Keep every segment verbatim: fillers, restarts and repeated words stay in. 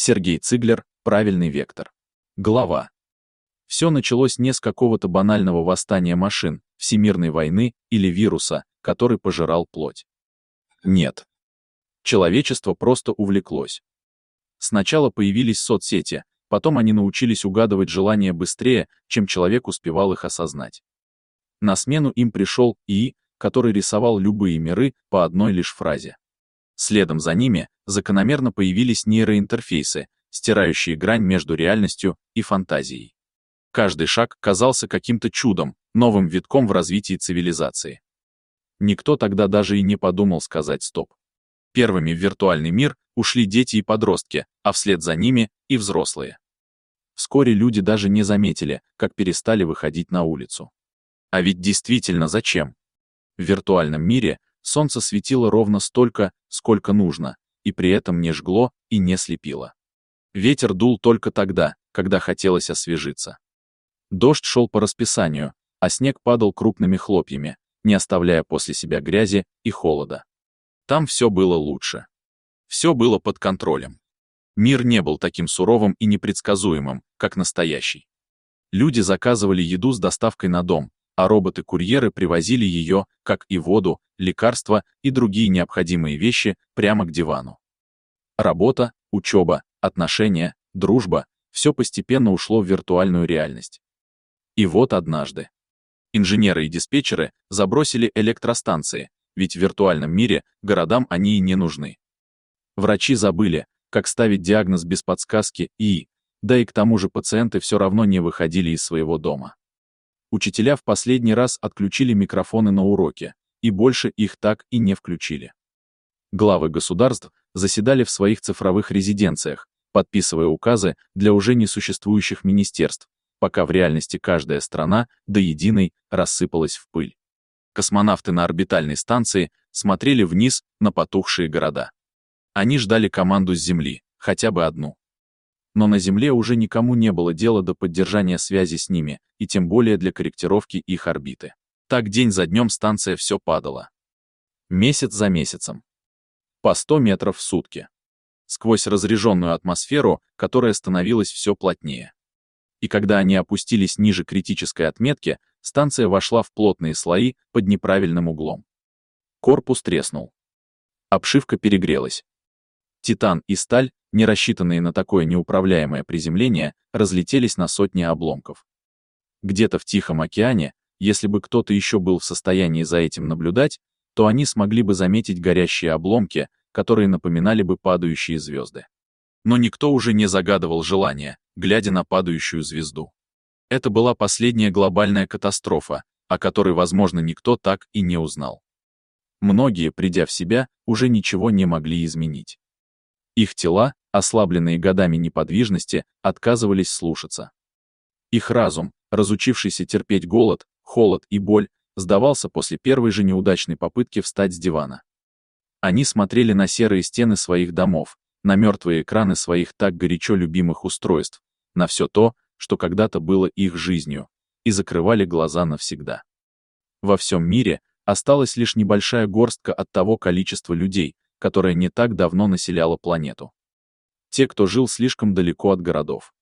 Сергей Циглер, «Правильный вектор». Глава. Все началось не с какого-то банального восстания машин, всемирной войны или вируса, который пожирал плоть. Нет. Человечество просто увлеклось. Сначала появились соцсети, потом они научились угадывать желания быстрее, чем человек успевал их осознать. На смену им пришел и и, который рисовал любые миры по одной лишь фразе. Следом за ними закономерно появились нейроинтерфейсы, стирающие грань между реальностью и фантазией. Каждый шаг казался каким-то чудом, новым витком в развитии цивилизации. Никто тогда даже и не подумал сказать «стоп». Первыми в виртуальный мир ушли дети и подростки, а вслед за ними и взрослые. Вскоре люди даже не заметили, как перестали выходить на улицу. А ведь действительно зачем? В виртуальном мире солнце светило ровно столько, сколько нужно, и при этом не жгло и не слепило. Ветер дул только тогда, когда хотелось освежиться. Дождь шел по расписанию, а снег падал крупными хлопьями, не оставляя после себя грязи и холода. Там все было лучше. Все было под контролем. Мир не был таким суровым и непредсказуемым, как настоящий. Люди заказывали еду с доставкой на дом, а роботы-курьеры привозили ее, как и воду, лекарства и другие необходимые вещи, прямо к дивану. Работа, учеба, отношения, дружба — все постепенно ушло в виртуальную реальность. И вот однажды. Инженеры и диспетчеры забросили электростанции, ведь в виртуальном мире городам они и не нужны. Врачи забыли, как ставить диагноз без подсказки и, да и к тому же пациенты все равно не выходили из своего дома. Учителя в последний раз отключили микрофоны на уроке, и больше их так и не включили. Главы государств заседали в своих цифровых резиденциях, подписывая указы для уже несуществующих министерств, пока в реальности каждая страна до единой рассыпалась в пыль. Космонавты на орбитальной станции смотрели вниз на потухшие города. Они ждали команду с Земли, хотя бы одну. Но на Земле уже никому не было дела до поддержания связи с ними, и тем более для корректировки их орбиты. Так день за днем станция все падала. Месяц за месяцем. По сто метров в сутки. Сквозь разряженную атмосферу, которая становилась все плотнее. И когда они опустились ниже критической отметки, станция вошла в плотные слои под неправильным углом. Корпус треснул. Обшивка перегрелась. Титан и сталь, не рассчитанные на такое неуправляемое приземление, разлетелись на сотни обломков. Где-то в Тихом океане, если бы кто-то еще был в состоянии за этим наблюдать, то они смогли бы заметить горящие обломки, которые напоминали бы падающие звезды. Но никто уже не загадывал желания, глядя на падающую звезду. Это была последняя глобальная катастрофа, о которой, возможно, никто так и не узнал. Многие, придя в себя, уже ничего не могли изменить. Их тела, ослабленные годами неподвижности, отказывались слушаться. Их разум, разучившийся терпеть голод, холод и боль, сдавался после первой же неудачной попытки встать с дивана. Они смотрели на серые стены своих домов, на мертвые экраны своих так горячо любимых устройств, на все то, что когда-то было их жизнью, и закрывали глаза навсегда. Во всем мире осталась лишь небольшая горстка от того количества людей, которое не так давно населяло планету. Те, кто жил слишком далеко от городов.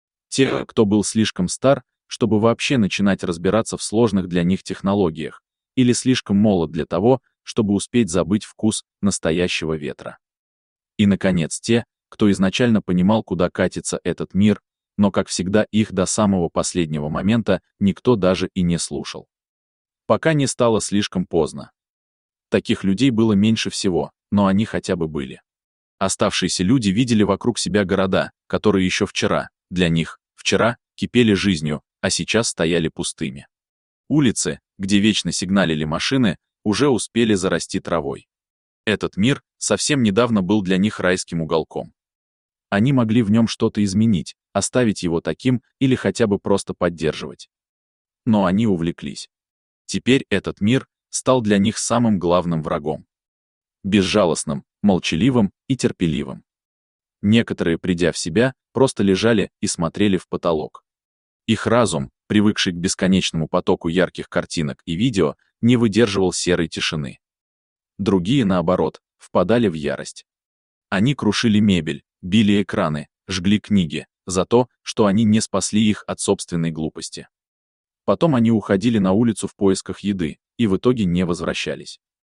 Те, кто был слишком стар, чтобы вообще начинать разбираться в сложных для них технологиях, или слишком молод для того, чтобы успеть забыть вкус настоящего ветра. И, наконец, те, кто изначально понимал, куда катится этот мир, но, как всегда, их до самого последнего момента никто даже и не слушал. Пока не стало слишком поздно. Таких людей было меньше всего, но они хотя бы были. Оставшиеся люди видели вокруг себя города, которые еще вчера, для них, вчера, кипели жизнью, а сейчас стояли пустыми. Улицы, где вечно сигналили машины, уже успели зарасти травой. Этот мир совсем недавно был для них райским уголком. Они могли в нем что-то изменить, оставить его таким или хотя бы просто поддерживать. Но они увлеклись. Теперь этот мир стал для них самым главным врагом. Безжалостным, молчаливым и терпеливым. Некоторые, придя в себя, просто лежали и смотрели в потолок. Их разум, привыкший к бесконечному потоку ярких картинок и видео, не выдерживал серой тишины. Другие, наоборот, впадали в ярость. Они крушили мебель, били экраны, жгли книги, за то, что они не спасли их от собственной глупости. Потом они уходили на улицу в поисках еды, и в итоге не возвращались.